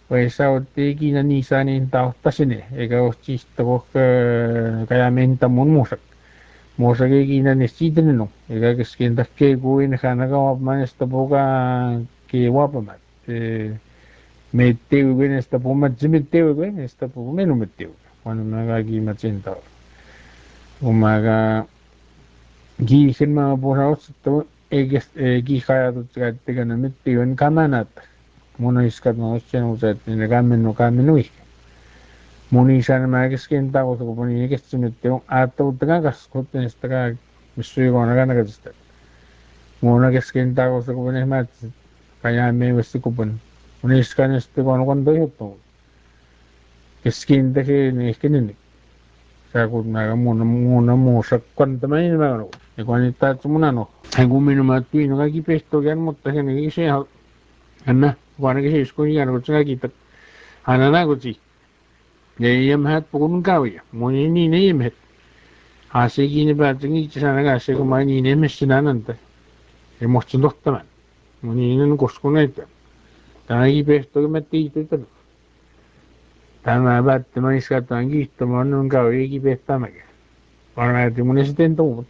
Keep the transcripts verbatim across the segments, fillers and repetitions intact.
Pues sauti kinanisanin tauttasine ega otsistako kaya menta mun musak musak kinanisitin no ega keskinta ke kuin hanaga man esta boga ke wapamat meteu gen esta poma meteu gen esta poma menu meteu cuando me haga aquí machinta umaga gi hinma boraus to eges gi khaya to tiga na meteu en kamanat mono iskat no chen usat ne gamen no kamen no muni san ma kes ken ta ko ko ni kes mette a to tga gas ko ten sta misui ko na gana gas mona kes ken ta ko ko ne ma kaya me wes ko pun muni skan este ko no kon do to kes ken ta ke ne ken ni sa ko na ga mona mona mo sa kon ta mai ma no e ko ni ta tsumuna no ai gu me no ma tu no ga ki pesto gan mo ta ne ki se ha anna ko na ke se ko ni ga no tsa ki ta ana na ko chi yem hat pun kawi moni ni ne yem het hase gini ba tingi sana ga se ko mani ne mesina nanta e mo chen dotta man moni ne ko sko ne ta ta gi pe sto me ti tu ta ta ma ba te mani ska ta gi to mo non ga wi gi pe ta ma ge pa ma te moni se tento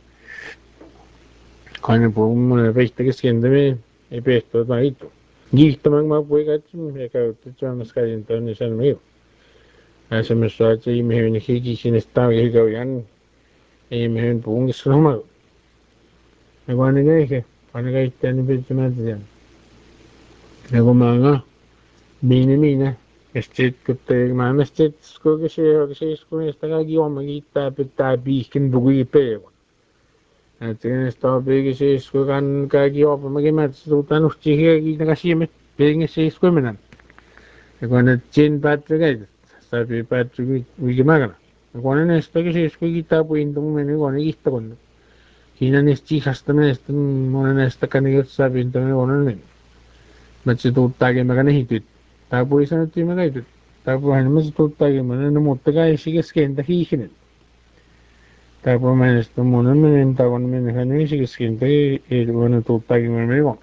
con po un ne pe sta che skende me e pe sto ta ito gi to ma ma poi ga chi me ka tu cha ma ska ento ne san me asa me sa chi me ne ki ki sin sta ge ga yan e me en po un ska ma e kwa ne ge ke kwa ne ga ita ni pe chi ma ti Ego manga mine mine estet kutte ma estet sko ke se ke se sko esta ga gi oma gi ta pe ta bi kin bu gi pe atin sta be ke se sko kan ka gi oma ma ge ma su ta no chi ge gi na si me pe nge se sko menan ego na chin pat ga sa pe pat gi gi ma ga ego na esta ke se sko gi ta pu in tu me ne ego ne gi sta kon kina ne chi hasta me esta mo na esta kan ge sa pe in tu me ego ne Machi tuuttaagi magana hitit tapu isanatti magaitut tapu hanmas tuuttaagi mana muttaga isiges kenta hiihinen tapu manes tumunan menen tavan menen hanu isiges kenta e wana tuuttaagi mana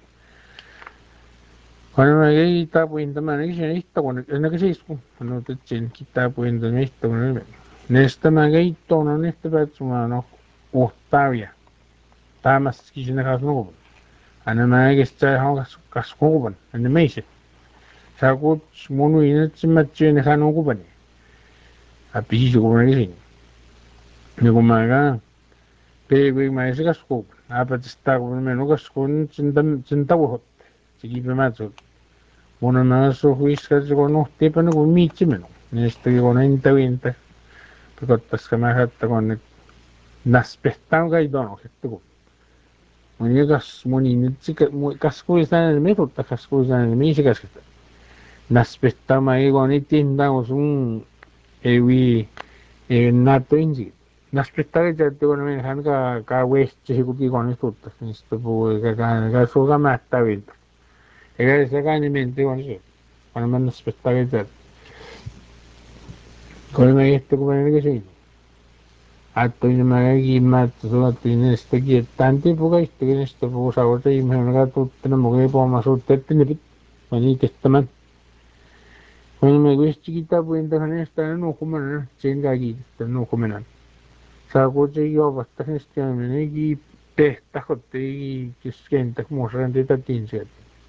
Kana magi tapu inta mana kisi itta kona ena kisi isku hanu tatsin tapu inta itta kona nesta magi itta kona nesta patsuma no uhtavia tamas kisina kasnukum ana magi kista hau kaskukupan ana meise Sakut munu ina tsimatsi ne kanu ku bani api su ko ne sin ne ko maga pe we mai se kasko apa tsta ko me no kasko tsinta tsinta wo sigi pe matso mona na so huis ka ko no te pa no mi chi me no ne sto ko no inta winta pe ko tas ka ma hatta ko ne nas pestan ga idono hetto ko moni gas moni ne tsika kasko isa ne me to kasko isa ne me se kasko Naspetta mai con i tinda un ewi e nato inji. Naspetta che certo con me han ka ka west si kupi con tutto. Sto po ka ka ka so ka matta vinto. E che se ka ni mente con si. Quando me naspetta che certo. Come me detto come che si. Atto in magari in matto so atto in sto che tanti po ka sto che sto po sa ora in me ka tutto no che po ma so tette ni. Ma ni testament When me gusti kita po inda kane sta no kumanan chen ga gi sta no kumanan sa ko che yo basta ne sta me ne gi pe ta ko te gi kisken ta mo ran de ta tin se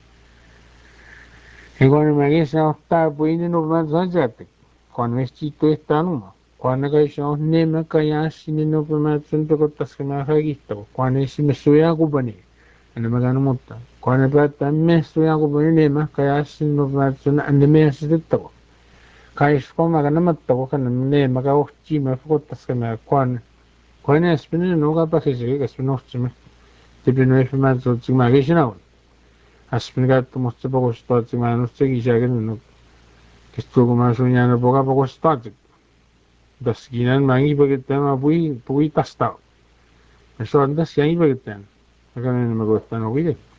e quando me che sa sta po in no ma za jate quando me sti to sta no ma quando ga so ne me ka ya si ne no ma tsun to ko ta se ma ha gi to quando si me so ya ku bani ane magana mutta quando pa ta me so ya ku bani ne ma ka ya si no ma tsun ane me si to Kaisko magana matto kan ne maga ochi me fotas que me quan quan es pene no ga pa que se que es no chime te pene es ma zo chi ma ge shina aspin ga to mo poco sto chi ma no se gi ja ge no que sto ma so nya no poco poco sto das ginan mangi ba que tema pui pui tasta eso anda si ai ba que ten acá no me gusta no guide